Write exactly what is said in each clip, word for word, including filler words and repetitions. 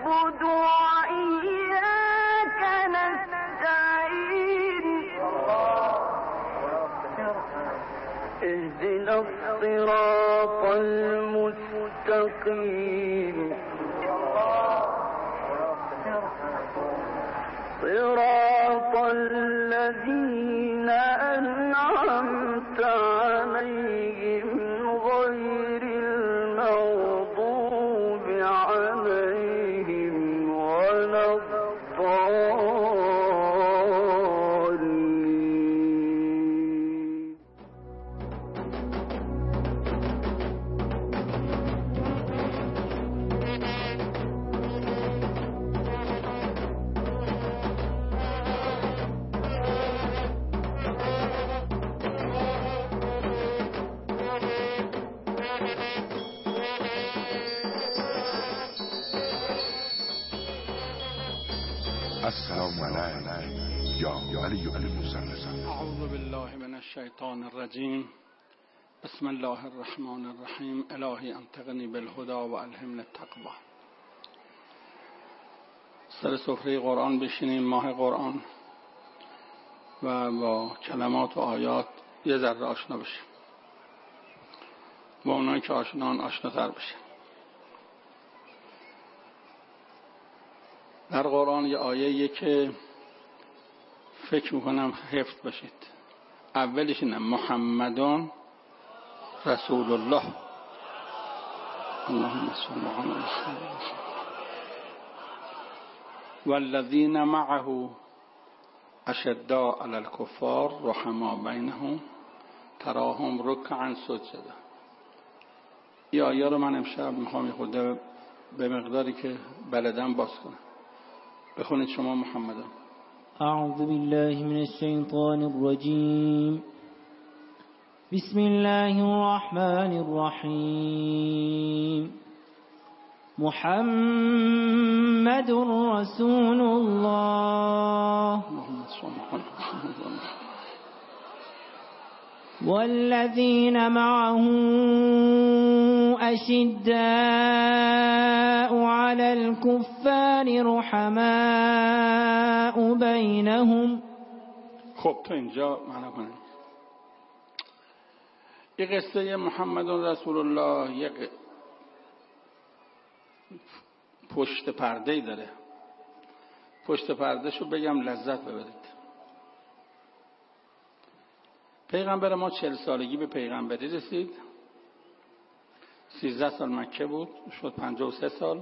نعبد وإياك نستعين اهدنا الصراط المستقيم صراط الذين أنعمت عليهم غير المغضوب عليهم ولا الضالين. السلام علیکم یا ولی المسلم. اعوذ بالله من الشیطان الرجیم. بسم الله الرحمن الرحیم. الهی انطقنی بالهدى و الهمنی التقوی. سر سفره قرآن بشینیم، ماه قرآن، و با کلمات و آیات یه ذره آشنا بشیم، با اونایی که آشنان آشناتر بشیم. در قرآن یه آیه‌ایه که فکر میکنم حفظ باشید. اولش اینه: محمدون رسول الله. اللهم صل علی محمد والذین معه اشداء علی الکفار رحماء بینهم تراهم رکعا سجدا. این آیه رو من امشب میخوام خود به مقداری که بلدم باز کنم. بخونید شما محمدان. اعوذ بالله من الشیطان الرجیم. بسم الله الرحمن الرحیم. محمد رسول الله والذین معه أشداء على الكفار رحماء بينهم. خب تا اینجا معنا کنیم. یه قصه محمد رسول الله یک پشت پرده‌ای داره. پشت پردهشو بگم لذت ببرید. پیغمبر ما چهل سالگی به پیغمبری رسید. سیزده سال مکه بود، شد پنجاه و سه سال.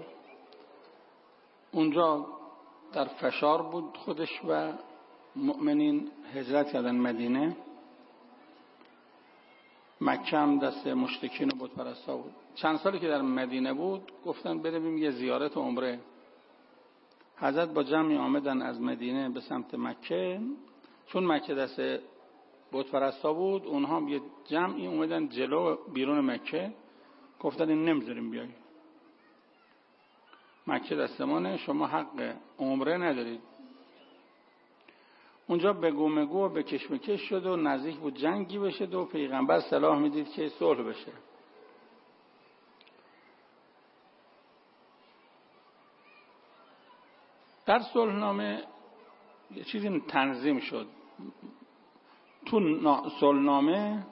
اونجا در فشار بود خودش و مؤمنین. هجرت کردن مدینه. مکه هم دست مشرکین و بت پرستا بود. چند سالی که در مدینه بود گفتن بریم یه زیارت و عمره. حضرت با جمعی آمدن از مدینه به سمت مکه. چون مکه دست بت پرستا بود، اونها هم یه جمعی اومدن جلو بیرون مکه، گفتن این نمیذاریم بیایی، مکه دستمانه، شما حق عمره ندارید. اونجا بگو مگو و به کشمکش شد و نزدیک بود جنگی بشه و پیغمبر صلاح میدید که صلح بشه. در صلحنامه یه چیزی تنظیم شد. تو صلحنامه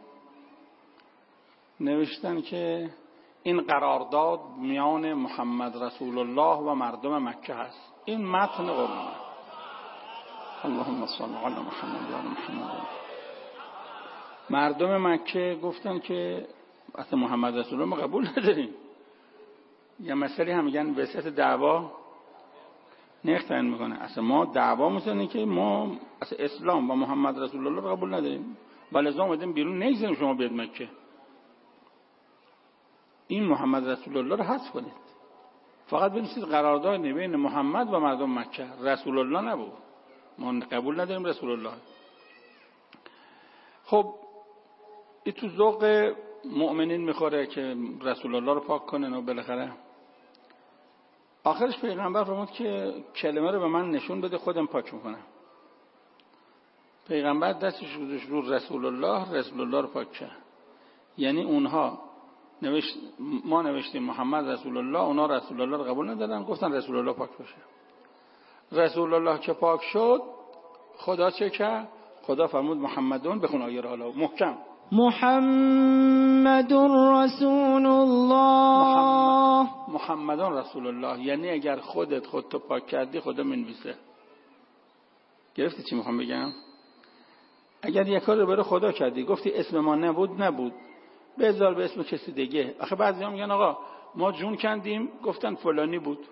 نوشتن که این قرارداد میان محمد رسول الله و مردم مکه هست. این متن قرآن. اللهم صل علی محمد و علی محمد. مردم مکه گفتن که اصلا محمد رسول الله ما قبول نداریم. یه مسئله هم میگن وسط دعوا نختن میکنه. اصلا ما دعوا میکنه که ما اصلا اسلام و محمد رسول الله قبول نداریم، ولذا اومدیم بیرون نگذاریم شما بیاد مکه. این محمد رسول الله رو حذف کنید. فقط بنویسید قرارداد بین محمد و مردم مکه. رسول الله نبود. ما قبول نداریم رسول الله. خب این تو ذوق مؤمنین میخوره که رسول الله رو پاک کنن و بالاخره آخرش پیغمبر فرمود که کلمه رو به من نشون بده خودم پاک میکنم. پیغمبر دستش گذاشت رو رسول الله، رسول الله رو پاک کرد. یعنی اونها نوشت ما نوشتیم محمد رسول الله، اونا رسول الله رو قبول ندادن، گفتن رسول الله پاک باشه. رسول الله که پاک شد خدا چه کرد؟ خدا فرمود محمدون، بخون آیه رو حالا محکم، محمد رسول الله. محمد. محمدون رسول الله یعنی اگر خودت خودتو پاک کردی خدا منویسه. گرفتی چی میخوام بگم؟ اگر یک کار رو برای خدا کردی گفتی اسم ما نبود نبود بذار به اسم کسی دیگه. آخه بعضیا میگن آقا ما جون کندیم گفتن فلانی بود،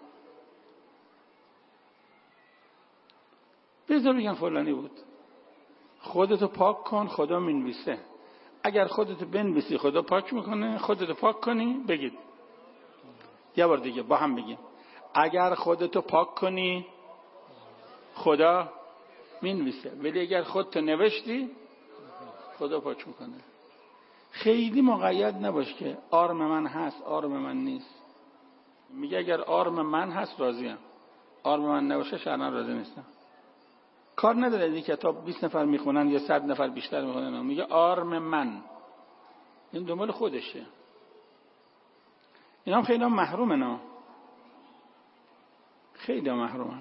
بذار بگن فلانی بود. خودتو پاک کن خدا منویسه. اگر خودتو بنویسی خدا پاک میکنه، خودتو پاک کنی بگید یه بار دیگه با هم بگیم اگر خودتو پاک کنی خدا مینویسه، ولی اگر خودتو نوشتی خدا پاک میکنه. خیلی مقید نباش که آرم من هست آرم من نیست. میگه اگر آرم من هست راضیم، آرم من نباشه شرعاً راضی نیستم. کار نداره این کتاب بیست نفر میخونن یا صد نفر بیشتر میخونن، میگه آرم من، این دنبال خودشه. اینا هم خیلی هم محرومه، نه خیلی هم محرومه.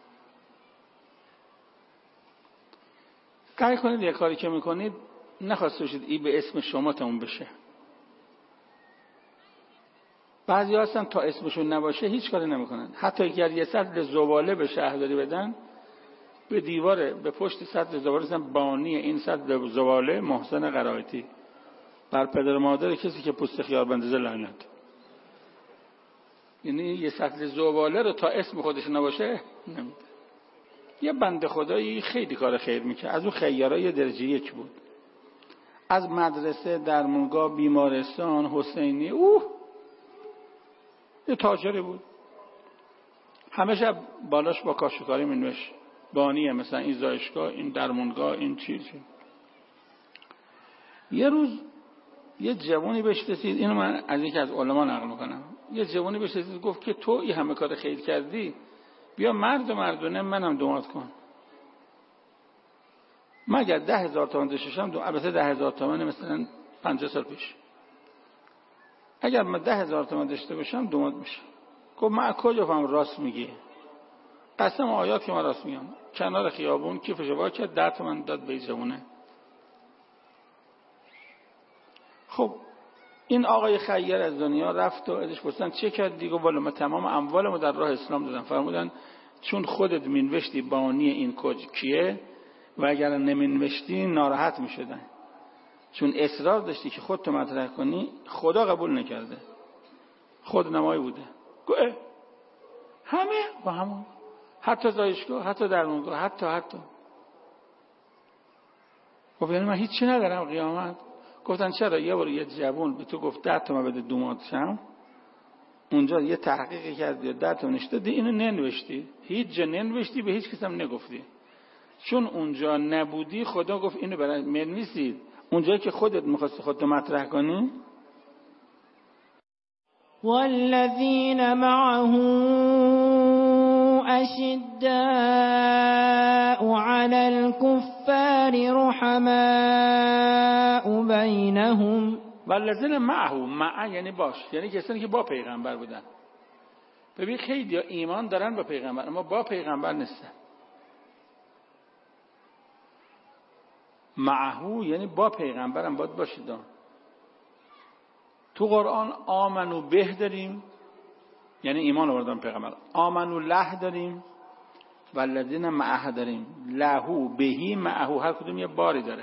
سعی کنید یک کاری که میکنید نخواسته باشید ای به اسم شما تموم بشه. بعضی هستن تا اسمشون نباشه هیچ کاری نمیکنن. حتی اگر یه سطل زباله به شهرداری بدن، به دیواره به پشت سطل زباله بزنن بانی این سطل زباله محسن قرائتی، بر پدر و مادر کسی که پوست خیار بندازه لعنت. یعنی یه سطل زباله رو تا اسم خودش نباشه نمیده. یه بنده خدایی خیلی کار خیر میکنه، از اون خیرای درجه یک بود، از مدرسه، درمونگاه، بیمارستان، حسینی، اوه یه تاجری بود، همه شب بالاش با کاشوکاری مینوشت بانیه، مثلا این زایشگاه، این درمونگاه، این چیزی. یه روز یه جوانی بهش رسید، اینو من از یکی از علما نقل میکنم، یه جوانی بهش رسید گفت که تو این همه کار خیر کردی، بیا مرد و مردونه منم دعات کن. مگر ده هزار تومن داشتم، البته ده هزار تومن مثلا پنجاه سال پیش، اگر من ده هزار تومن داشته باشم دعات میشه. گفت من کجا فهم راست میگی؟ قسم آیات که من راست میگم. کنار خیابون کیفشو وا کرد، ده تومن داد به جوونه. خب این آقای خیر از دنیا رفت و ازش پرسیدن چه کردی؟ گفت والا من تمام اموالمو در راه اسلام دادم. فرمودن چون خودت مینوشتی بانی این کج کیه و اگر نمینوشتی ناراحت میشدن، چون اصرار داشتی که خودت مطرح کنی خدا قبول نکرده، خود نمایی بوده. گفت همه با همون، حتی زایشگاه، حتی درمونگاه، حتی حتی گفت یعنی من هیچی ندارم قیامت؟ گفتن چرا؟ یه بار یه جوون به تو گفت ده تومن بده دومات شم، اونجا یه تحقیقی کردی ده تومن نشته دی، اینو ننوشتی، هیچ جا ننوشتی، به هیچ کس هم نگفتی، چون اونجا نبودی خدا گفت اینو برای منویسید. اونجایی که خودت می‌خواستی خودت مطرح کنی. والذین معه أشداء على الكفار رحماء بينهم. والذین معه، مع یعنی باش، یعنی کسانی که با پیغمبر بودن. ببین خیلی ها ایمان دارن با پیغمبر اما با پیغمبر نیستن. معه یعنی با پیغمبرم باید باشید. تو قرآن آمنو به داریم یعنی ایمان آوردن پیغمبر، آمنو له داریم، والذین معه داریم، لهو بهی معه، هر کدوم یه باری داره.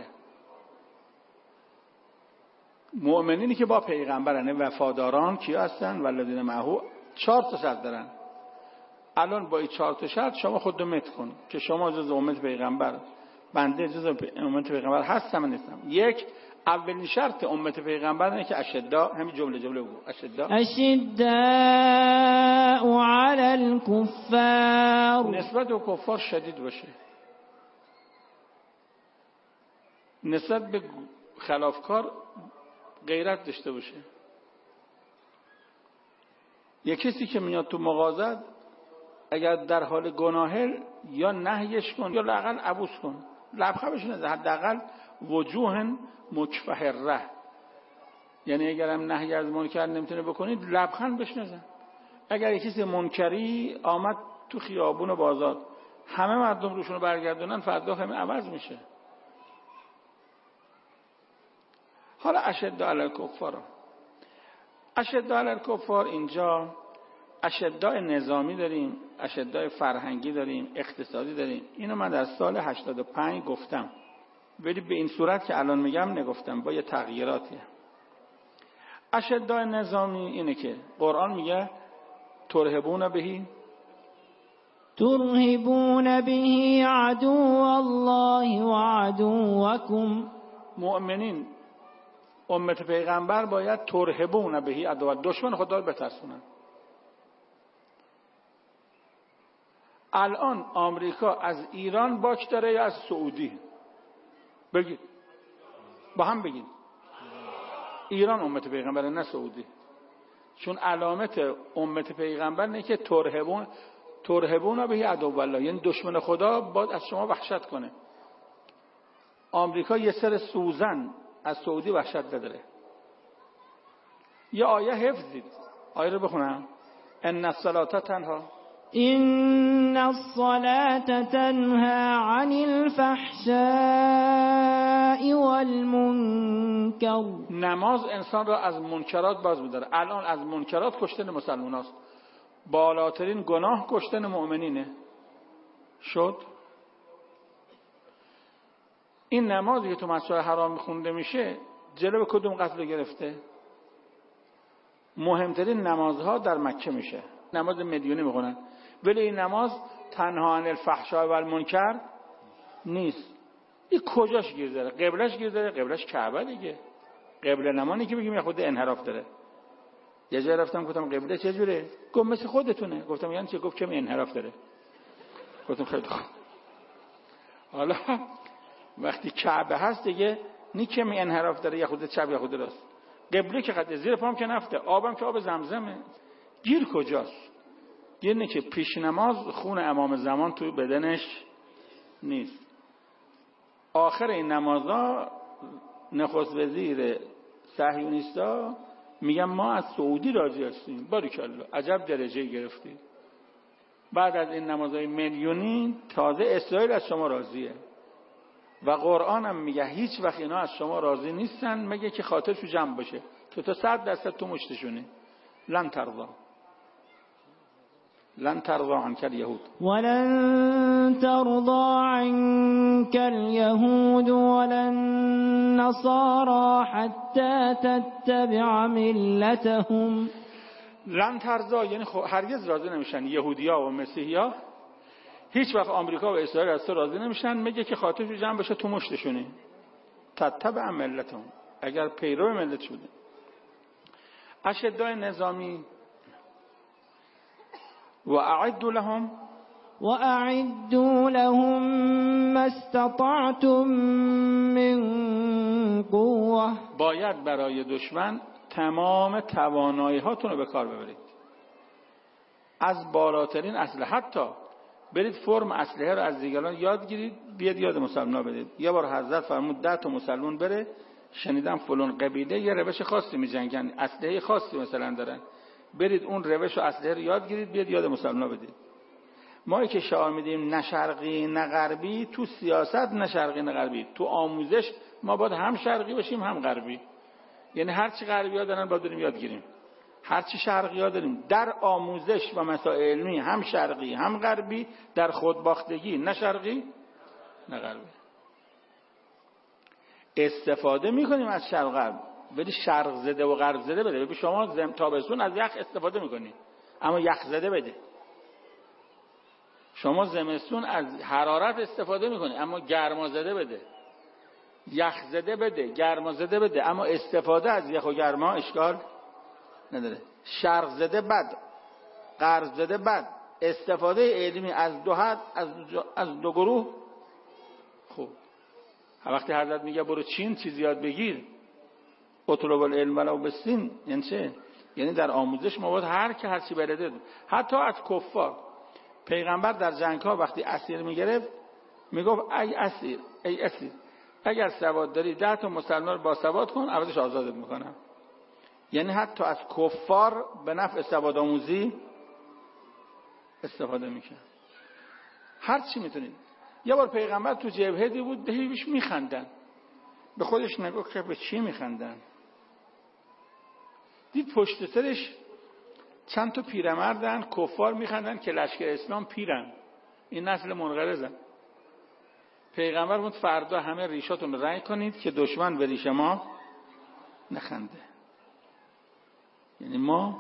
مؤمنینی که با پیغمبرن وفاداران کی هستن؟ والذین معه چهار تا شرط دارن. الان با این چهار تا شرط شما خود مت کن که شما جز امت پیغمبر، بنده جز امت پیغمبر هستم نیستم. یک، اولین شرط امت پیغمبر اینه که اشداء، همین جمله جمله بگو، اشداء اشداء علی الکفار، نسبت به کفار شدید باشه، نسبت به خلافکار غیرت داشته باشه. یک کسی که میاد تو مغازه اگر در حال گناهه یا نهیش کن یا لااقل عبوس کن، لبخندش نزد، حداقل وجوه مکفهره، یعنی اگرم نهی از منکر نمیتونه بکنید لبخند بهش نزن. اگر یه کسی منکری آمد تو خیابون و بازار همه مردم روشونو برگردونن فردا همه عوض میشه. حالا اشداء علی الکفار، اشداء علی الکفار اینجا اشداء نظامی داریم، اشداء فرهنگی داریم، اقتصادی داریم. اینو من در سال هشتاد و پنج گفتم ولی به این صورت که الان میگم نگفتم، با یه تغییراتی. اشداء نظامی اینه که قرآن میگه ترهبون بهی ترهبون به عدو الله و عدوکم. مؤمنین امت پیغمبر باید ترهبون بهی عدو، دشمن خدا رو بترسونن. الان آمریکا از ایران باک داره یا از سعودی؟ بگید، با هم بگید. ایران امت پیغمبر نه سعودی، چون علامت امت پیغمبر نه که ترهبون ترهبون به عدو الله، یعنی دشمن خدا باید از شما وحشت کنه. آمریکا یه سر سوزن از سعودی وحشت نداره. یه آیه حفظید، آیه رو بخونم. ان الصلاة تنها ان الصلاة تنهى عن الفحشاء والمنکر. نماز انسان را از منکرات باز می‌داره. الان از منکرات کشتن مسلمان هاست. بالاترین گناه کشتن مؤمنینه. شد این نمازی که تو مسجد حرام میخونده میشه جلو کدوم قتل گرفته؟ مهمترین نمازها در مکه میشه. نماز مدیونی میخونن ولی این نماز تنها عن الفحشاء و المنکر نیست. این کجاش گیر داره؟ قبلش گیر داره؟ قبلش کعبه دیگه. قبله نمانی که بگیم یه خود انحراف داره. یه جای رفتم گفتم قبله چجوره؟ گفت مثل خودتونه. گفتم یعنی چه؟ گفت کمی انحراف داره. گفتم خیلی خوب. حالا وقتی کعبه هست دیگه نی کمی انحراف داره، یه خود چپ یا خود راست. قبله که قد زیر پام که نفته، آبم که آب زمزمه. گیر کجاست؟ گیر نه که پیش نماز خون امام زمان تو بدنش نیست. آخر این نمازها نخست وزیر صهیونیستا میگم ما از سعودی راضی هستیم. باریکالله، عجب درجه گرفتید. بعد از این نمازهای میلیونی تازه اسرائیل از شما راضیه. و قرآن هم میگه هیچ وقت اینا از شما راضی نیستن مگه که خاطرشو جمع باشه که تو صد درصد تو مشتشونی. لن ترضا لن ترضا عنك اليهود ولن ترضى عنك اليهود ولا النصارى حتى تتبع ملتهم. لن ترضا یعنی هرگز راضی نمیشن یهودیا و مسیحیا. هیچ وقت آمریکا و اسرائیل از تو راضی نمیشن مگه که خاطرشو جمع بشه تو مشتشونی. تتبع ملتهم، اگر پیرو ملت شده. اشداء نظامی و اعدوا لهم و اعدوا لهم ما استطعتم من قوه. باید برای دشمن تمام توانایی هاتون رو به کار ببرید. از بالاترین اسلحه، حتی برید فرم اسلحه رو از دیگران یاد گیرید، بیاد یاد مسلمان بدید. یه بار حضرت فرمود ده تا مسلمان بره، شنیدم فلان قبیله یه روش خاصی می‌جنگن، اسلحه خاصی مثلا دارن، برید اون روش و اسلحه رو یاد گیرید، بیاد یاد مسلمان بدید. ما که شعار میدیم نه شرقی نه غربی، تو سیاست نه شرقی نه غربی، تو آموزش ما باید هم شرقی باشیم هم غربی. یعنی هر چی غربی‌ها دارن باید بریم یاد گیریم، هر چی شرقی‌ها داریم. در آموزش و مسائل علمی هم شرقی هم غربی، در خودباختگی نه شرقی نه غربی. استفاده میکنیم از شرق غرب، ولی شرق زده و غرب زده بده. ببین شما زم تابستون از یخ استفاده میکنی اما یخ زده بده. شما زمستون از حرارت استفاده میکنی اما گرما زده بده. یخ زده بده، گرما زده بده، اما استفاده از یخ و گرما اشکال نداره. شرق زده بد، غرب زده بد. استفاده علمی از دو حد، از دو, از دو گروه خوب. وقتی حضرت میگه برو چین چیز یاد بگیر، اطلب العلم ولو بالصین، یعنی چه؟ یعنی در آموزش ما باید هر کی هر چی بلده، حتی از کفار. پیغمبر در جنگ ها وقتی اسیر میگرفت میگفت ای اسیر ای اسیر اگر سواد داری ده تا مسلمان با سواد کن، عوضش آزادت میکنم. یعنی حتی از کفار به نفع سواد آموزی استفاده میکنن. هر چی میتونید. یه بار پیغمبر تو جبهه دی بود، بهش میخندن. به خودش نگاه که به چی میخندن؟ دید پشت سرش چند تا پیرمردن کفار میخندن که لشکر اسلام پیرن، این نسل منقرضن. پیغمبر بود فردا همه ریشاتون رو رنگ کنید که دشمن به ریش ما نخنده. یعنی ما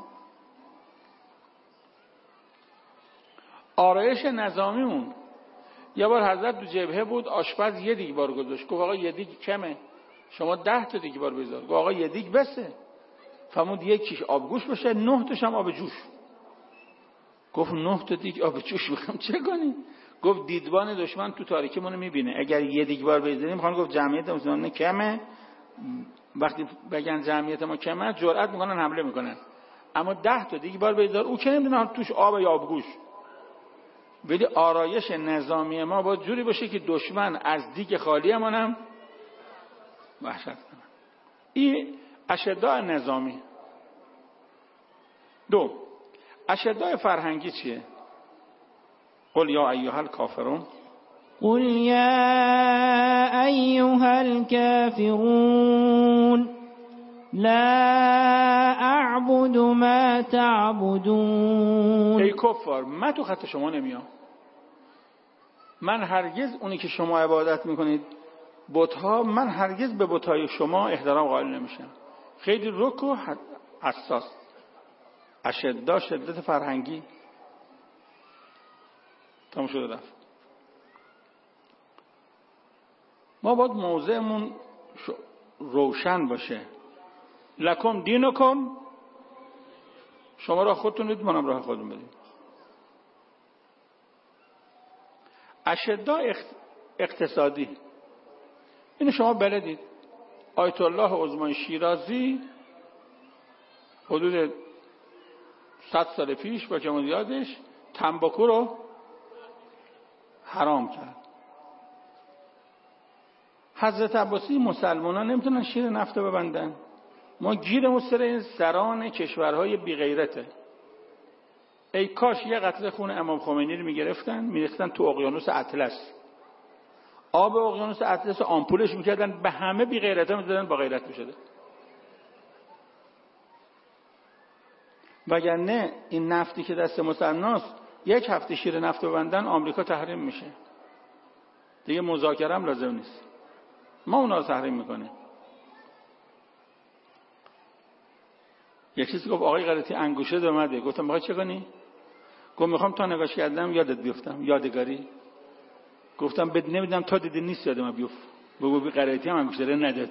آرایش نظامیمون، یه بار حضرت تو جبهه بود، آشپز یه دیگ بار گذاشت، گفت آقا یه دیگ کمه، شما ده تا دیگ بار بذار. گفت آقا یه دیگ بسه. فرمود یکیش آبگوش باشه، نه تاش هم آب جوش. گفت نه تا دیگ آب جوش بخوام چه کنی؟ گفت دیدبان دشمن تو تاریکی منو میبینه، اگر یه دیگ بار بذاریم خانم گفت جمعیت مسلمانان کمه، وقتی بگن جمعیت ما کمه جرأت میکنن حمله میکنن، اما ده تا دیگ بار بذار او که نمیدونه توش آب یا آبگوش. ولی آرایش نظامی ما باید جوری باشه که دشمن از دیگ خالی همونم وحشت کنه. این اشداء نظامی. دو، اشداء فرهنگی چیه؟ قل یا ایها الکافرون، قل یا ایها الکافرون لا اعبد ما تعبدون. ای کفار من تو خط شما نمیام، من هرگز اونی که شما عبادت میکنید بت‌ها، من هرگز به بت‌های شما احترام قائل نمیشم. خیلی رک و حساس. اشداء شدت فرهنگی. تمام شده رفت. ما باید موضعمون روشن باشه. لکم دینکم، شما راه خودتون بدید منم راه خودم بدید. اشداء اقتصادی، اینو شما بلدید. آیت الله عظمای شیرازی حدود صد سال پیش با جمهوریتش تنباکو رو حرام کرد. حضرت عباسی مسلمانان نمیتونن شیر نفت ببندن. ما گیرمون سر این سران کشورهای بی غیرته. ای کاش یه قطره خون امام خمینی رو میگرفتن میریختن تو اقیانوس اطلس، آب اقیانوس اطلس آمپولش میکردن، به همه بی غیرتا میدادن، با غیرت میشده. وگرنه این نفتی که دست مسلماناست یک هفته شیر نفت ببندن آمریکا تحریم میشه دیگه، مذاکره هم لازم نیست، ما اونا رو تحریم میکنه. یک چیزی گفت آقای غلطی انگوشه اومده، گفتم میخوای چه کنی؟ گفت میخوام تا نگاش کردم یادت بیفتم، یادگاری. گفتم بد نمیدم تا دیدی نیست یادم بیفت. بگو بی غلطی هم انگوشه رو نداد.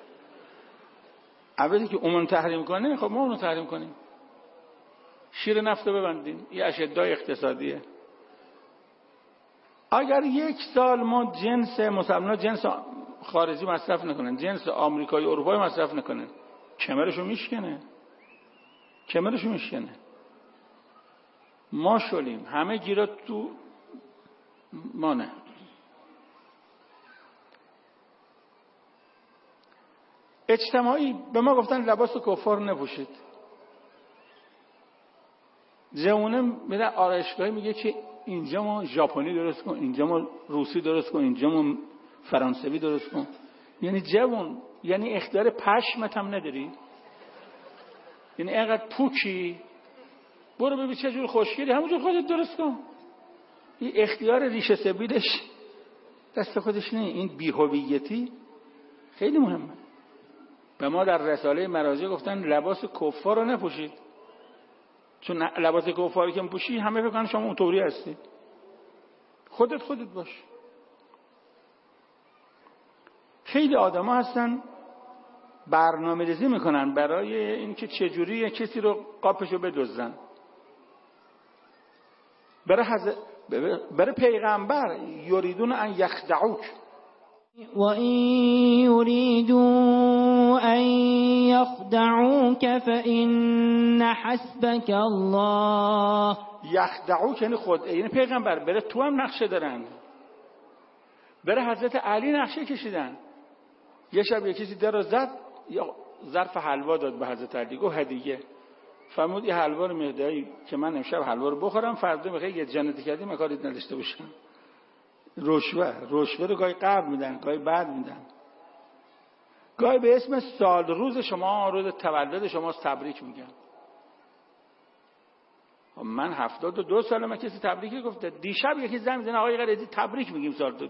اولی که اون تحریم کنه خب ما اونو تحریم کنیم. شیر نفت ببندیم. این اشداء اقتصادیه. اگر یک سال ما جنس مسلمان جنس خارجی مصرف نکنن، جنس آمریکایی اروپایی مصرف نکنن، کمرشو میشکنه، کمرشو میشکنه. ما شلیم همه گیرات تو ما نه. اجتماعی به ما گفتن لباس کفار نپوشید. جوونه میره آرایشگاهی میگه که اینجا ما ژاپنی درست کن، اینجا ما روسی درست کن، اینجا ما فرانسوی درست کن. یعنی جوون، یعنی اختیار پشمت هم نداری، یعنی اینقدر پوکی، برو ببین چه جور خوشگلی همونجور خودت درست کن. این اختیار ریشه سبیلش دست خودش نه. این بی‌هویتی خیلی مهمه. به ما در رساله مراجع گفتن لباس کفار رو نپوشید، چون لباس کفاری که میپوشی همه فکر کنن شما اونطوری هستی. خودت خودت باش. خیلی آدما هستن برنامه‌ریزی میکنن برای اینکه چجوری کسی رو قاپشو بدزدن. برای حضرت برای پیغمبر یریدون ان یخدعوک و این یریدون ان یخدعوک فإن حسبک الله. یخدعوک یعنی خود، یعنی پیغمبر برای تو هم نقشه دارن. برای حضرت علی نقشه کشیدن. یه شب یه کسی در رو زد، ظرف حلوا داد به حضرت علی، گفت هدیه. فرمود این حلوا رو میدهی که من امشب حلوا رو بخورم، فردا میخوای یه جنتی کردی من کاری نداشته باشم. رشوه رشوه رو گاهی قبل میدن گاهی بعد میدن، گاهی به اسم سال روز شما، روز تولد شما تبریک میگن. من هفتاد و دو ساله من کسی تبریکی گفته. دیشب یکی زنگ میزنه آقای قریزی تبریک میگیم سال تو.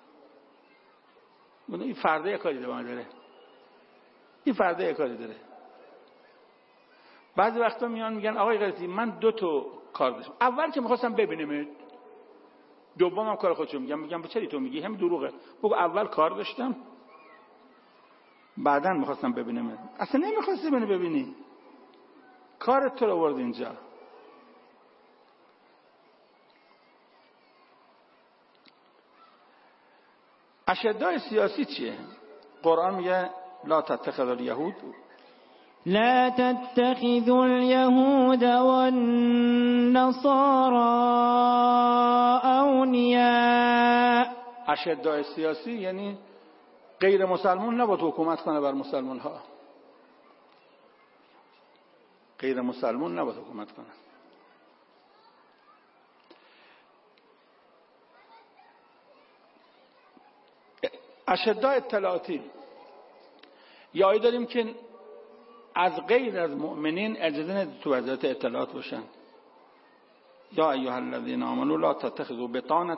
این فردا یه کاری داره داره این فردا یه کاری داره. بعضی وقتا میان میگن آقای قریزی من دو تا کار داشتم، اول که میخواستم ببینم، دومم کار خودشو میگم. میگم چرا تو میگی؟ هم دروغه. بگو اول کار داشتم بعدن میخواستم ببینم. اصلا نمیخواستی منو ببینی، کارت تو رو آورد اینجا. اشدای سیاسی چیه؟ قرآن میگه لا تتخذوا الیهود لا تتخذوا اليهود والنصارى اولیاء. اشدای سیاسی یعنی غیر مسلمان نباید حکومت کنه بر مسلمان ها. غیر مسلمان نباید حکومت کنه. اشدای اطلاعاتی یا آیه داریم که از غیر از مؤمنین اجازه ندید تو وزارت اطلاعات باشن. یا ایها الذین آمنوا لا تتخذوا بطانة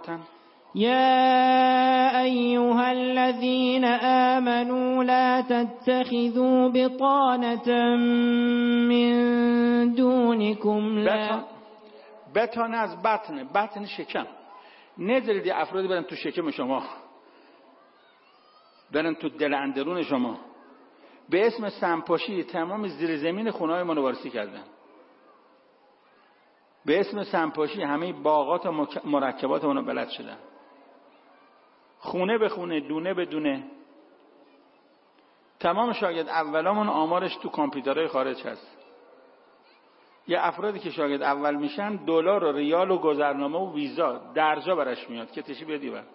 يا أيها الذين آمنوا لا تتخذوا بطانة من دونكم. لا بطان از بطن، بطن شکم. نذارید افرادی برن تو شکم شما، برن تو دل اندرون شما، به اسم سمپاشی تمام زیر زمین خونه‌های ما رو وارسی کردن. به اسم سمپاشی همه باغات و مرکبات ما رو بلد شدن، خونه به خونه، دونه به دونه. تمام شاگرد اولامون آمارش تو کامپیوترهای خارج هست. یه افرادی که شاگرد اول میشن دلار و ریال و گذرنامه و ویزا درجا برش میاد که تشی بیادی بر.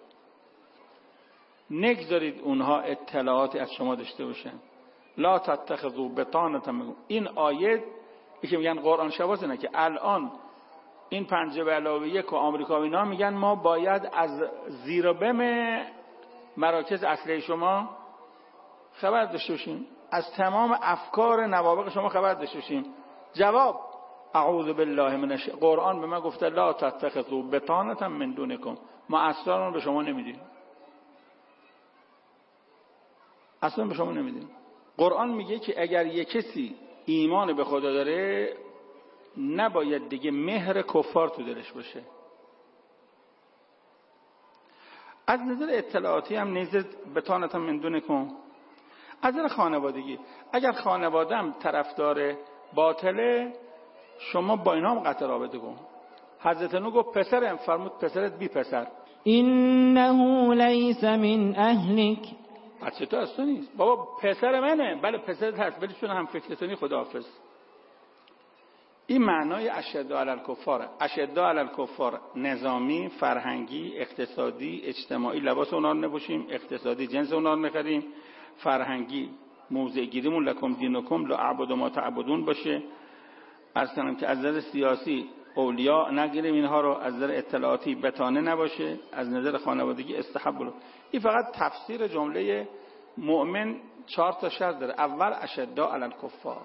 نگذارید اونها اطلاعاتی از شما داشته باشن. لا تتخذوا بطانة. این آیه که میگن قرآن شواز اینه که الان این پنجه به علاوه یک و آمریکا و اینا میگن ما باید از زیر و بم مراکز اصلی شما خبر داشته باشیم، از تمام افکار نوابغ شما خبر داشته باشیم. جواب اعوذ بالله من الشیطان. قرآن به ما گفته لا تتخذوا بطانة من دونکم، ما اسرارون به شما نمیدیم، اصلا به شما نمیدیم. قرآن میگه که اگر یک کسی ایمان به خدا داره نباید دیگه مهر کفار تو دلش باشه. از نظر اطلاعاتی هم نیزد بطانة من دونکم. از نظر خانوادگی، اگر خانوادم طرفدار باطله شما با اینا هم قطع رابطه کن. حضرت نوح گفت پسرم، فرمود پسرت بی پسر. انه لیس من اهلک. بچه تو از تو نیست. بابا پسر منه. بله پسرت هست ولی چون هم فکرتونی خداحافظ. این معنای اشداء علی الکفار. اشداء علی الکفار نظامی، فرهنگی، اقتصادی، اجتماعی. لباس اونا رو نپوشیم، اقتصادی جنس اونا رو نخریم، فرهنگی موضع گیریمون لکم دینکم لا اعبد ما تعبدون باشه. عرض کنم که از نظر سیاسی اولیاء نگیریم اینها رو، از نظر اطلاعاتی بطانه نباشه، از نظر خانوادگی استحب رو. این فقط تفسیر جمله مؤمن چهار تا شرط داره. اول اشداء علی الکفار،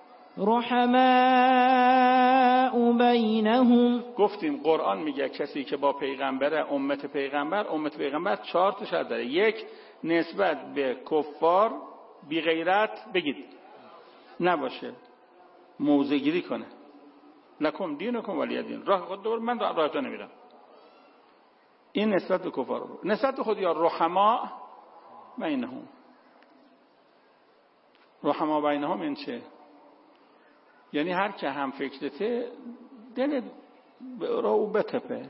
رحماء بینهم. گفتیم قرآن میگه کسی که با پیغمبر، امت پیغمبر، امت پیغمبر چهار تا شرط داره. یک، نسبت به کفار بی غیرت بگید نباشه، موضع گیری کنه. لکم دینکم ولی دین. راه خود دور، من راه تو نمیرم. این نسبت به کفار رو. نسبت به خود یا رحما بینهم. رحما بینهم این چه؟ یعنی هر که هم فکرته دل را او بتپه.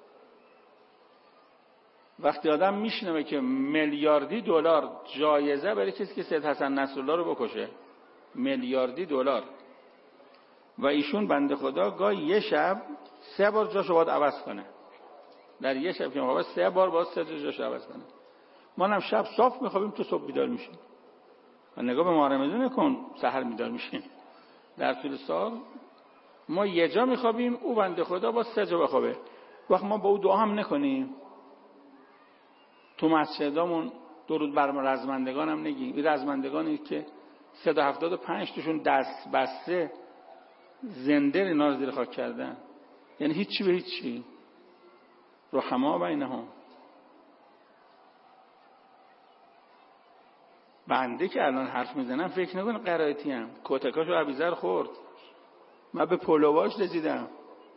وقتی آدم میشنوه که میلیاردی دلار جایزه برای کسی که سید حسن نصرالله رو بکشه، میلیاردی دلار، و ایشون بنده خدا گاهی یه شب سه بار جاشو باید عوض کنه. در یه شب که میخوابه سه بار باید سه جاشو عوض کنه. ما هم شب صاف میخوابیم تو صبح بیدار میشیم. و نگاه به ماه رمضان کن، سحر بیدار میشیم در طول سال ما یه جا میخوابیم، او بنده خدا با سه جا بخوابه. وقت ما با او دعا هم نکنیم، تو مسجدامون درود بر رزمندگان هم نگیم. این رزمندگانی که صد و هفتاد و پنج توشون دست بسته زنده اینا رو زیر خاک کردن، یعنی هیچی به هیچی. رحما بینهم. بنده که الان حرف میزنم فکر نکن قرائتی هم کتکاشو ابیذر خورد، من به پلوواش رسیدم.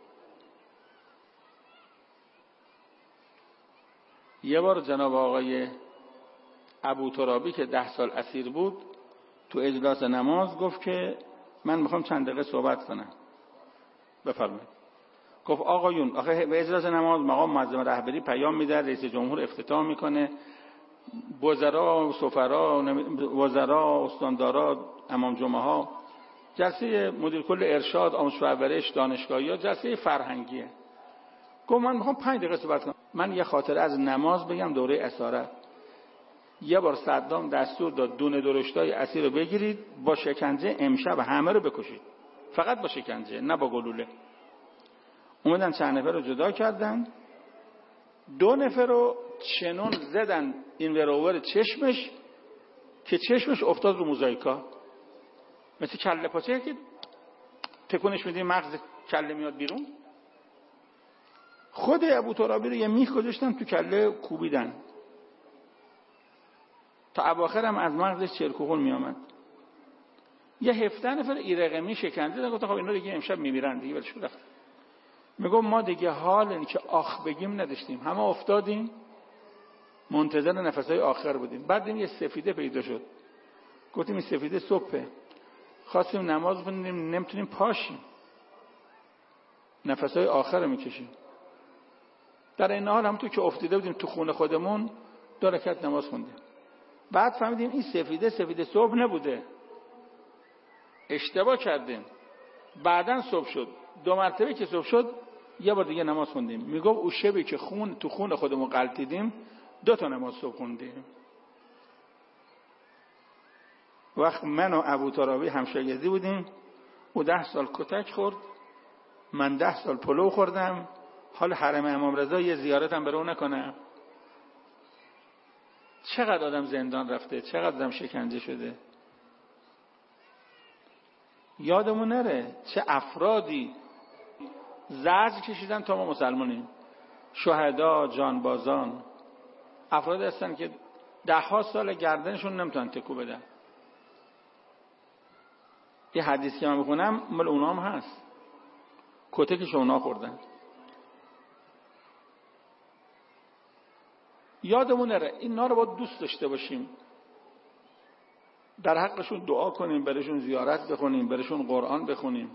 یه بار جناب آقای ابو ترابی که ده سال اسیر بود تو اجلاس نماز گفت که من میخوام چند دقیقه صحبت کنم. بفرمایید. گفت آقایون، آخه به اجلاس نماز مقام معظم رهبری پیام میده، رئیس جمهور افتتاح میکنه، وزرا، سفرا، وزرا، استاندارا، امام جمعه ها، جلسه مدیر کل ارشاد، آموزش و پرورش، دانشگاهی‌ها، جلسه فرهنگیه. گفت من میخوام پنج دقیقه صحبت کنم. من یه خاطره از نماز بگم دوره اسارت. یه بار صدام دستور داد دونه درشتای اسیر رو بگیرید با شکنجه امشب همه رو بکشید، فقط با شکنجه نه با گلوله. اومدن چند نفر رو جدا کردن، دو نفر رو چنون زدن این وروور چشمش که چشمش افتاد رو موزاییکا، مثل کله پاچه که تکونش میدی مغز کله میاد بیرون. خود ابو ترابی رو یه میخ گذاشتن تو کله کوبیدن تا اواخر هم از مغزش چرکوغل میامد. یه هفده نفر ایرقمی شکنجه دادن. گفتن خب اینا دیگه امشب میمیرن دیگه، ولش رفت. میگم ما دیگه حال این که آخ بگیم نداشتیم، همه افتادیم منتظر نفسهای آخر بودیم. بعد یه سفیده پیدا شد، گفتیم این سفیده صبحه، خواستیم نماز بخونیم نمیتونیم پاشیم، نفسهای آخر رو میکشیم. در این حال هم تو که افتیده بودیم تو خونه خودمون دو رکعت نماز خوندیم. بعد فهمیدیم این سفیده سفیده صبح نبوده، اشتباه کردیم. بعدن صبح شد، دو مرتبه که صبح شد یه بار دیگه نماز خوندیم. میگم اون شبی که خون تو خون خودمون غلطیدیم دو تا نماز صبح خوندیم. وقت من و ابو ترابی همشاگردی بودیم، او ده سال کتک خورد، من ده سال پلو خوردم. حال حرم امام رضا یه زیارتم برای اون نکنم. چقدر آدم زندان رفته، چقدر آدم شکنجه شده، یادمون نره چه افرادی زجر کشیدن تا ما مسلمانیم. شهدا، جانبازان، افراد هستن که ده ها سال گردنشون نمیتونن تکو بدن. یه حدیث که من بخونم مال اونام هست، کتکش اونا خوردن. یادمون نره اینا رو باید دوست داشته باشیم، در حقشون دعا کنیم، برشون زیارت بخونیم، برشون قرآن بخونیم.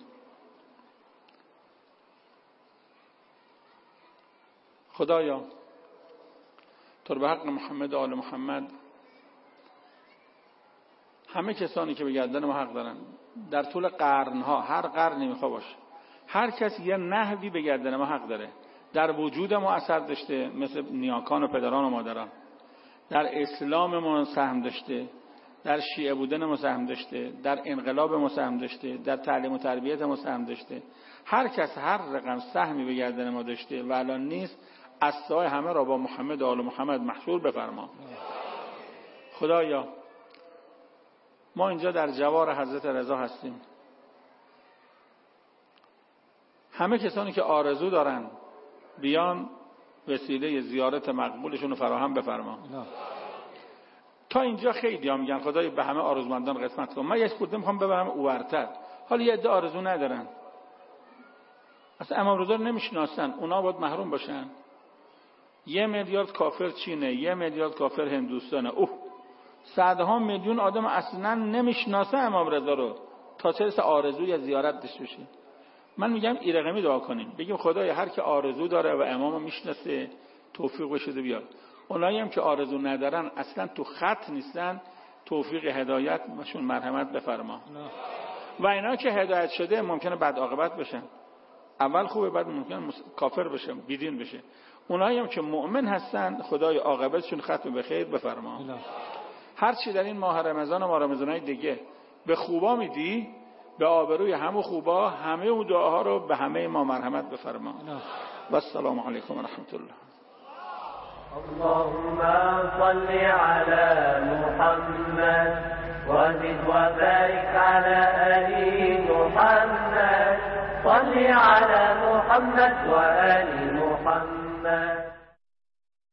خدایا تو به حق محمد و آل محمد همه کسانی که به گردن ما حق دارن در طول قرنها، هر قرنی میخوا باشه، هر کسی یه نحوی به گردن ما حق داره، در وجود ما اثر داشته، مثل نیاکان و پدران و مادران، در اسلام ما سهم داشته، در شیعه بودن ما سهم داشته، در انقلاب ما سهم داشته، در تعلیم و تربیت ما سهم داشته. هر کس هر رقم سهمی به گردن ما داشته و الان نیست، عصای همه را با محمد و آل محمد محشور بفرما. خدایا ما اینجا در جوار حضرت رضا هستیم، همه کسانی که آرزو دارن بیان وسیله زیارت مقبولشون رو فراهم بفرما. تا اینجا خیلی ها میگن خدای به همه آرزومندان قسمت کن. من یک خورده میخوام ببرم اورتر. حالا یه عده آرزو ندارن، اصلا امام رضا رو نمیشناسن، اونا باید محروم باشن. یه میلیارد کافر چینه، یه میلیارد کافر هندوستانه، اوه صدها میلیون آدم اصلا نمیشناسه امام رضا رو، تا چه رسه آرزو یا زیارت داشته باشه. من میگم ایرقمی دعا کنیم، بگیم خدای هر که آرزو داره و امامو میشناسه توفیق بشه بیاد. اونایی هم که آرزو ندارن اصلا تو خط نیستن، توفیق هدایت بهشون مرحمت بفرما. و اینا که هدایت شده ممکنه بد عاقبت بشن، اول خوبه بعد ممکنه کافر بشه، بیدین بشه. اونایی هم که مؤمن هستن خدای عاقبتشون ختم به خیر بفرما. هر چی در این ماه رمضان و ماه رمضان‌های دیگه به خوبا میدی، به آبروی همه خوبا همه اون دعاها رو به همه ما مرحمت بفرما. و السلام علیکم و رحمت الله. اللهم صل على محمد وزد وبارك على آل محمد، صل على محمد وآل محمد.